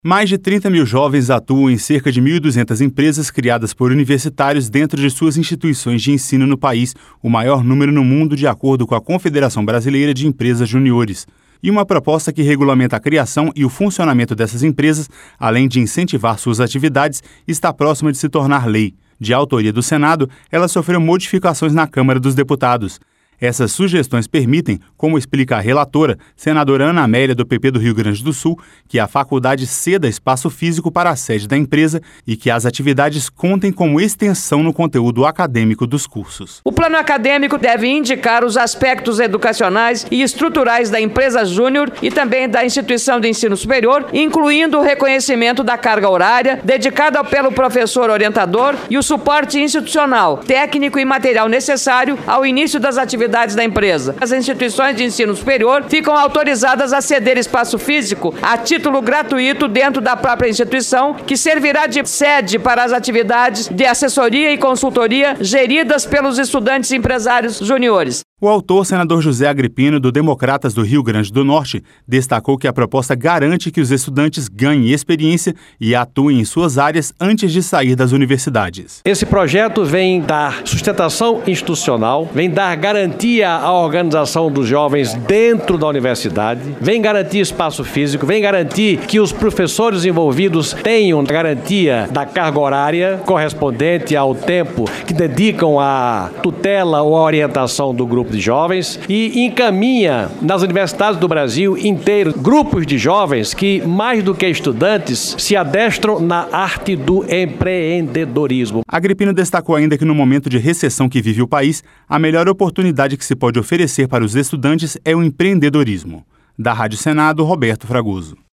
Mais de 30 mil jovens atuam em cerca de 1.200 empresas criadas por universitários dentro de suas instituições de ensino no país, o maior número no mundo de acordo com a Confederação Brasileira de Empresas Juniores. E uma proposta que regulamenta a criação e o funcionamento dessas empresas, além de incentivar suas atividades, está próxima de se tornar lei. De autoria do Senado, ela sofreu modificações na Câmara dos Deputados. Essas sugestões permitem, como explica a relatora, senadora Ana Amélia, do PP do Rio Grande do Sul, que a faculdade ceda espaço físico para a sede da empresa e que as atividades contem como extensão no conteúdo acadêmico dos cursos. O plano acadêmico deve indicar os aspectos educacionais e estruturais da empresa júnior e também da instituição de ensino superior, incluindo o reconhecimento da carga horária dedicada pelo professor orientador e o suporte institucional, técnico e material necessário ao início das atividades da empresa. As instituições de ensino superior ficam autorizadas a ceder espaço físico a título gratuito dentro da própria instituição, que servirá de sede para as atividades de assessoria e consultoria geridas pelos estudantes empresários juniores. O autor, senador José Agripino, do Democratas do Rio Grande do Norte, destacou que a proposta garante que os estudantes ganhem experiência e atuem em suas áreas antes de sair das universidades. Esse projeto vem dar sustentação institucional, vem dar garantia à organização dos jovens dentro da universidade, vem garantir espaço físico, vem garantir que os professores envolvidos tenham garantia da carga horária correspondente ao tempo que dedicam à tutela ou à orientação do grupo de jovens e encaminha nas universidades do Brasil inteiro grupos de jovens que, mais do que estudantes, se adestram na arte do empreendedorismo. Agripino destacou ainda que no momento de recessão que vive o país, a melhor oportunidade que se pode oferecer para os estudantes é o empreendedorismo. Da Rádio Senado, Roberto Fragoso.